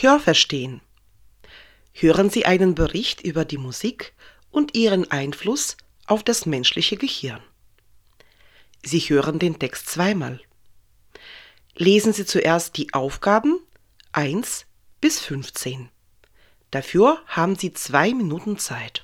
Hörverstehen. Hören Sie einen Bericht über die Musik und ihren Einfluss auf das menschliche Gehirn. Sie hören den Text zweimal. Lesen Sie zuerst die Aufgaben 1 bis 15. Dafür haben Sie 2 Minuten Zeit.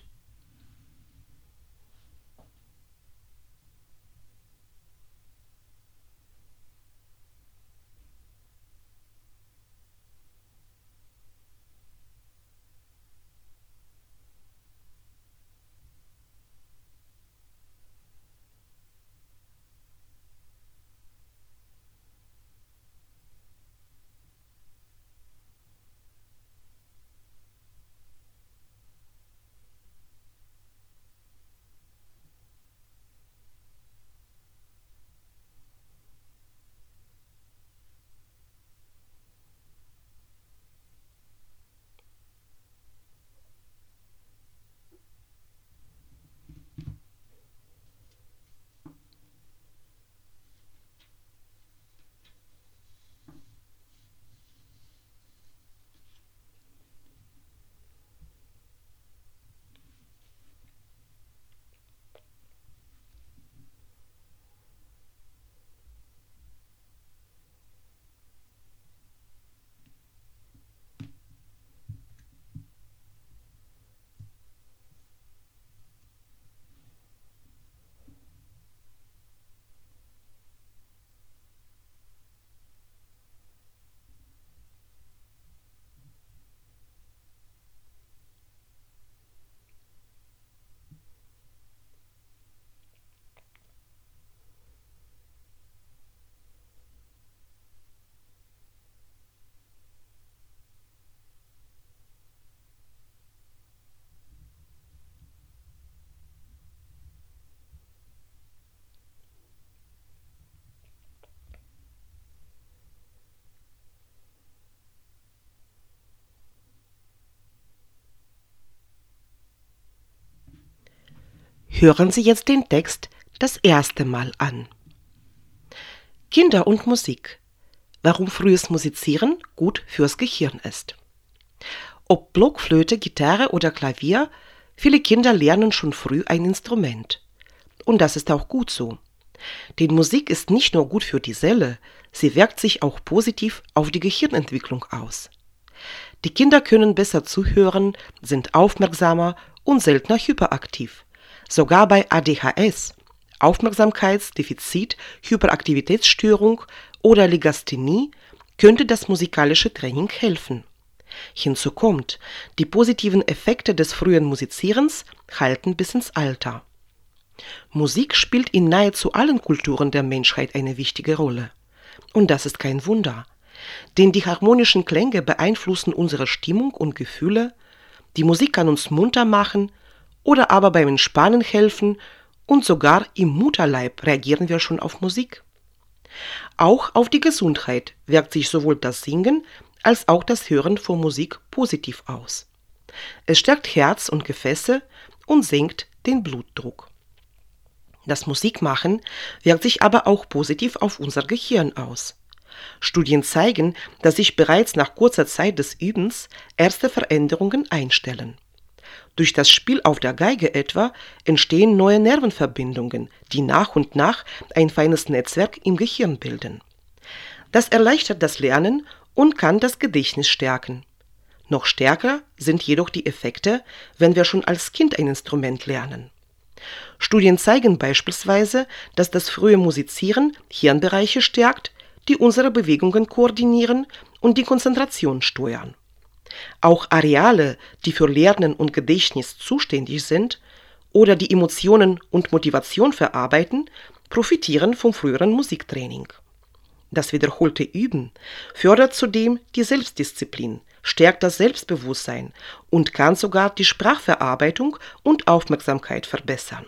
Hören Sie jetzt den Text das erste Mal an. Kinder und Musik. Warum frühes Musizieren gut fürs Gehirn ist. Ob Blockflöte, Gitarre oder Klavier, viele Kinder lernen schon früh ein Instrument. Und das ist auch gut so. Denn Musik ist nicht nur gut für die Seele, sie wirkt sich auch positiv auf die Gehirnentwicklung aus. Die Kinder können besser zuhören, sind aufmerksamer und seltener hyperaktiv. Sogar bei ADHS, Aufmerksamkeitsdefizit, Hyperaktivitätsstörung oder Legasthenie könnte das musikalische Training helfen. Hinzu kommt, die positiven Effekte des frühen Musizierens halten bis ins Alter. Musik spielt in nahezu allen Kulturen der Menschheit eine wichtige Rolle. Und das ist kein Wunder, denn die harmonischen Klänge beeinflussen unsere Stimmung und Gefühle, die Musik kann uns munter machen oder aber beim Entspannen helfen und sogar im Mutterleib reagieren wir schon auf Musik. Auch auf die Gesundheit wirkt sich sowohl das Singen als auch das Hören von Musik positiv aus. Es stärkt Herz und Gefäße und senkt den Blutdruck. Das Musikmachen wirkt sich aber auch positiv auf unser Gehirn aus. Studien zeigen, dass sich bereits nach kurzer Zeit des Übens erste Veränderungen einstellen. Durch das Spiel auf der Geige etwa entstehen neue Nervenverbindungen, die nach und nach ein feines Netzwerk im Gehirn bilden. Das erleichtert das Lernen und kann das Gedächtnis stärken. Noch stärker sind jedoch die Effekte, wenn wir schon als Kind ein Instrument lernen. Studien zeigen beispielsweise, dass das frühe Musizieren Hirnbereiche stärkt, die unsere Bewegungen koordinieren und die Konzentration steuern. Auch Areale, die für Lernen und Gedächtnis zuständig sind oder die Emotionen und Motivation verarbeiten, profitieren vom früheren Musiktraining. Das wiederholte Üben fördert zudem die Selbstdisziplin, stärkt das Selbstbewusstsein und kann sogar die Sprachverarbeitung und Aufmerksamkeit verbessern.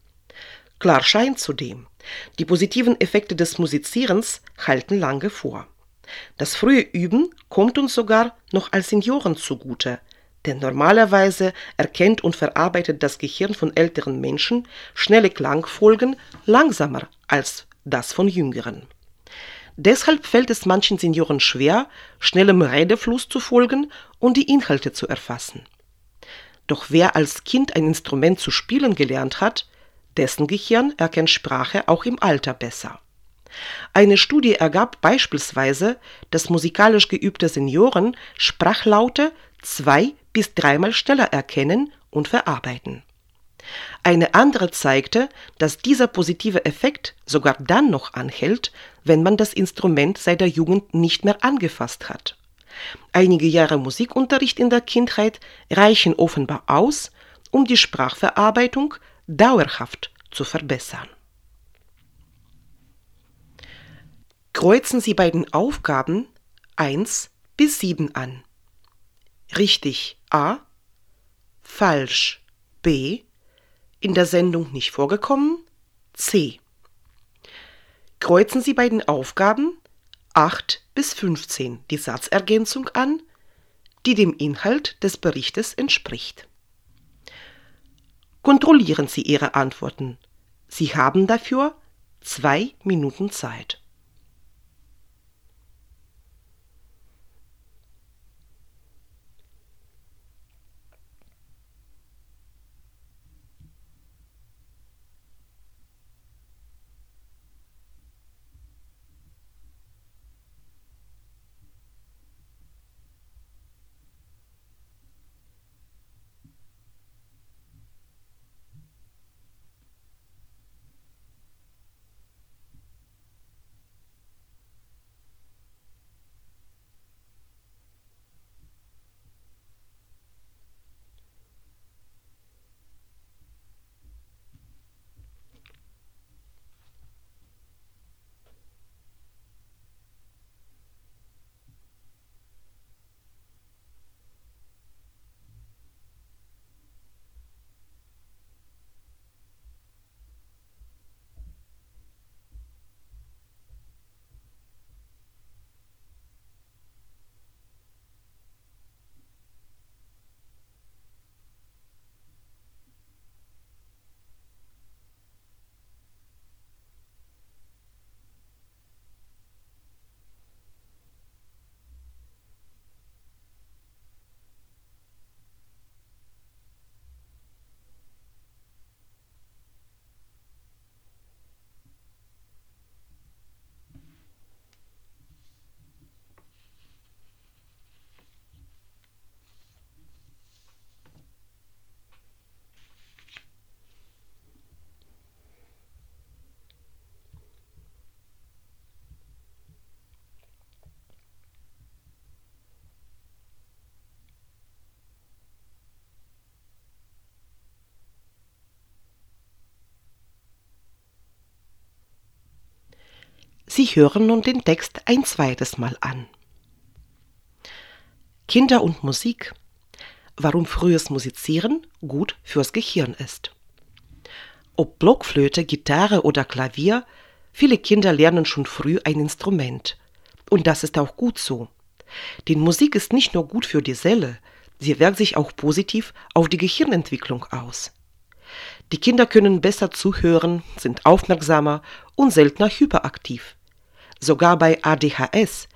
Klar scheint zudem, die positiven Effekte des Musizierens halten lange vor. Das frühe Üben kommt uns sogar noch als Senioren zugute, denn normalerweise erkennt und verarbeitet das Gehirn von älteren Menschen schnelle Klangfolgen langsamer als das von Jüngeren. Deshalb fällt es manchen Senioren schwer, schnellem Redefluss zu folgen und die Inhalte zu erfassen. Doch wer als Kind ein Instrument zu spielen gelernt hat, dessen Gehirn erkennt Sprache auch im Alter besser. Eine Studie ergab beispielsweise, dass musikalisch geübte Senioren Sprachlaute 2- bis 3-mal schneller erkennen und verarbeiten. Eine andere zeigte, dass dieser positive Effekt sogar dann noch anhält, wenn man das Instrument seit der Jugend nicht mehr angefasst hat. Einige Jahre Musikunterricht in der Kindheit reichen offenbar aus, um die Sprachverarbeitung dauerhaft zu verbessern. Kreuzen Sie bei den Aufgaben 1 bis 7 an. Richtig A, falsch B, in der Sendung nicht vorgekommen C. Kreuzen Sie bei den Aufgaben 8 bis 15 die Satzergänzung an, die dem Inhalt des Berichtes entspricht. Kontrollieren Sie Ihre Antworten. Sie haben dafür 2 Minuten Zeit. Sie hören nun den Text ein zweites Mal an. Kinder und Musik. Warum frühes Musizieren gut fürs Gehirn ist. Ob Blockflöte, Gitarre oder Klavier, viele Kinder lernen schon früh ein Instrument. Und das ist auch gut so. Denn Musik ist nicht nur gut für die Seele, sie wirkt sich auch positiv auf die Gehirnentwicklung aus. Die Kinder können besser zuhören, sind aufmerksamer und seltener hyperaktiv. Sogar bei ADHS,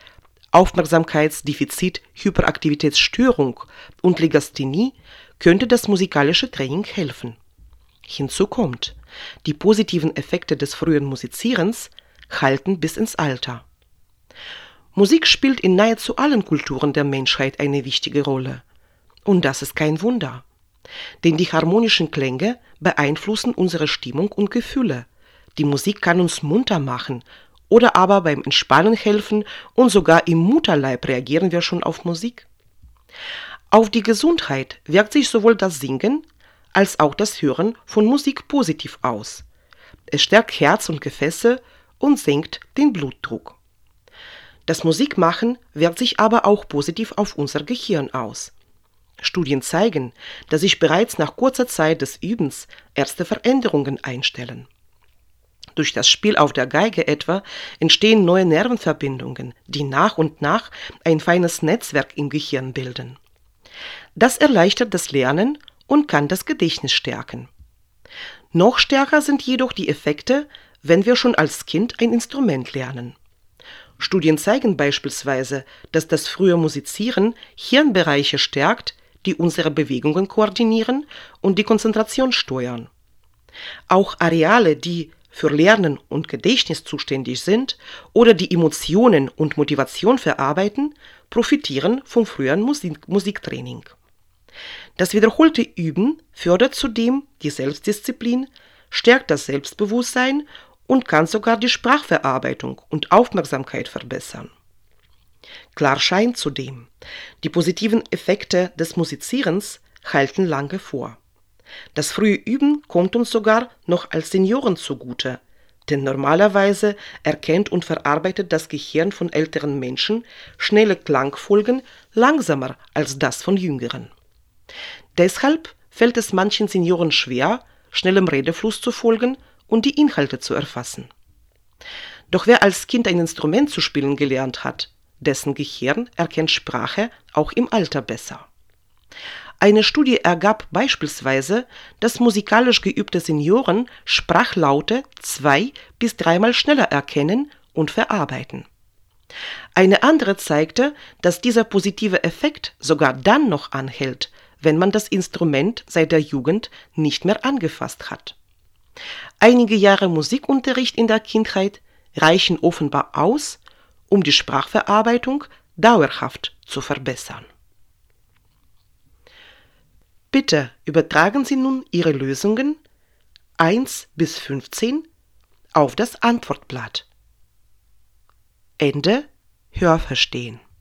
Aufmerksamkeitsdefizit-Hyperaktivitätsstörung und Legasthenie könnte das musikalische Training helfen. Hinzu kommt, die positiven Effekte des frühen Musizierens halten bis ins Alter. Musik spielt in nahezu allen Kulturen der Menschheit eine wichtige Rolle. Und das ist kein Wunder. Denn die harmonischen Klänge beeinflussen unsere Stimmung und Gefühle. Die Musik kann uns munter machen oder aber beim Entspannen helfen und sogar im Mutterleib reagieren wir schon auf Musik. Auf die Gesundheit wirkt sich sowohl das Singen als auch das Hören von Musik positiv aus. Es stärkt Herz und Gefäße und senkt den Blutdruck. Das Musikmachen wirkt sich aber auch positiv auf unser Gehirn aus. Studien zeigen, dass sich bereits nach kurzer Zeit des Übens erste Veränderungen einstellen. Durch das Spiel auf der Geige etwa entstehen neue Nervenverbindungen, die nach und nach ein feines Netzwerk im Gehirn bilden. Das erleichtert das Lernen und kann das Gedächtnis stärken. Noch stärker sind jedoch die Effekte, wenn wir schon als Kind ein Instrument lernen. Studien zeigen beispielsweise, dass das frühe Musizieren Hirnbereiche stärkt, die unsere Bewegungen koordinieren und die Konzentration steuern. Auch Areale, die für Lernen und Gedächtnis zuständig sind oder die Emotionen und Motivation verarbeiten, profitieren vom frühen Musiktraining. Das wiederholte Üben fördert zudem die Selbstdisziplin, stärkt das Selbstbewusstsein und kann sogar die Sprachverarbeitung und Aufmerksamkeit verbessern. Klar scheint zudem, die positiven Effekte des Musizierens halten lange vor. Das frühe Üben kommt uns sogar noch als Senioren zugute, denn normalerweise erkennt und verarbeitet das Gehirn von älteren Menschen schnelle Klangfolgen langsamer als das von Jüngeren. Deshalb fällt es manchen Senioren schwer, schnellem Redefluss zu folgen und die Inhalte zu erfassen. Doch wer als Kind ein Instrument zu spielen gelernt hat, dessen Gehirn erkennt Sprache auch im Alter besser. Eine Studie ergab beispielsweise, dass musikalisch geübte Senioren Sprachlaute 2- bis 3-mal schneller erkennen und verarbeiten. Eine andere zeigte, dass dieser positive Effekt sogar dann noch anhält, wenn man das Instrument seit der Jugend nicht mehr angefasst hat. Einige Jahre Musikunterricht in der Kindheit reichen offenbar aus, um die Sprachverarbeitung dauerhaft zu verbessern. Bitte übertragen Sie nun Ihre Lösungen 1 bis 15 auf das Antwortblatt. Ende Hörverstehen.